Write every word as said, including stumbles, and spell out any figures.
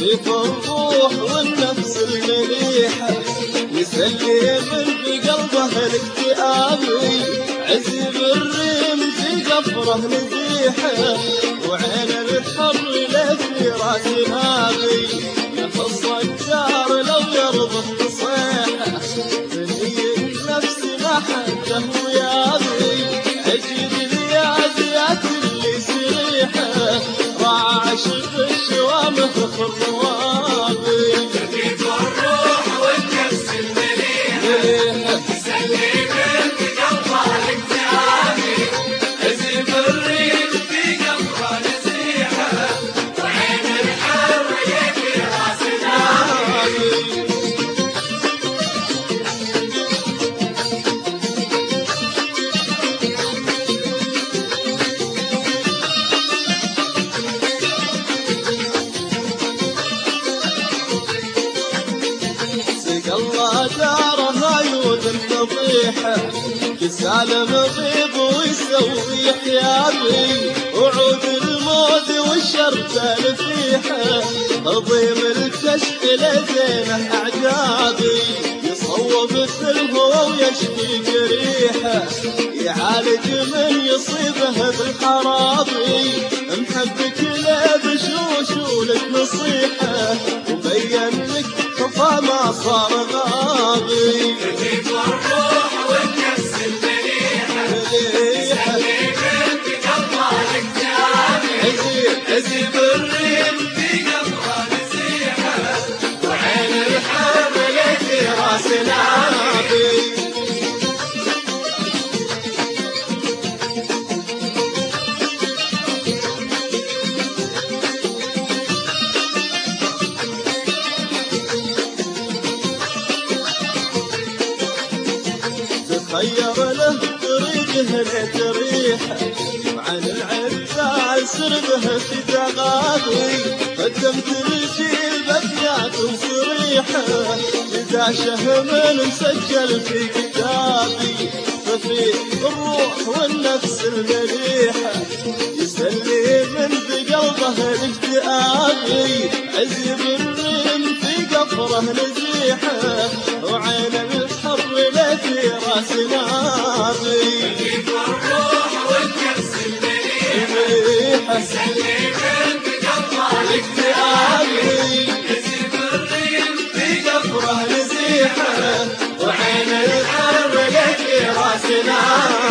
يطيب الروح والنفس المليحة، يسلم بقلبه الاكتئابي، عزب الريم في قفره نزيحة، وعين الحر له في راس هابي، يخص الدار لو يرضى النصيحة، بني النفس ما حده ويابي، عجب الياديات اللي سريحة، راعش بالشوامخ الروابي، يطيب الروح والنفس المليحة، يسلم بقلبه الاكتئابي، عزب الريم في قفره نزيحة، وعين الحر يبي راس نابي. الله دارها عيون النضيحة، يسالم غيظ ويسوي حيابي، وعود الموت والشرطة الفيحة، تضيم الكشف لزينه أعجابي، يصوب في الهوى ويشفي جريحة، يعالج من يصيبه بالحرابي، محبك له بشوش ولك نصيحة، وبين لك خفا ما صار غابي، يطيب الروح والنفس المليحة، يسلم بقلبه الاكتئابي، عزيب عزب الريم في قفره نزيحة، وعين الحر في راس نابي، تخير له طريقه لتريحه، وعن العرسان سربه في تغابي، قدمت الجيل بابيات صريحه، إذا شهم مسجل في كتابي، ففي الروح والنفس المليحة، يسلم بقلبه الاكتئابي، عزب الريم في قفره نزيحة، وعين الحر له في راس نابي، يطيب الروح والنفس المليحة، يسلم بقلبه الاكتئابي، عزب الريم في قفره نزيحة، وعين الحر له في راس نابي.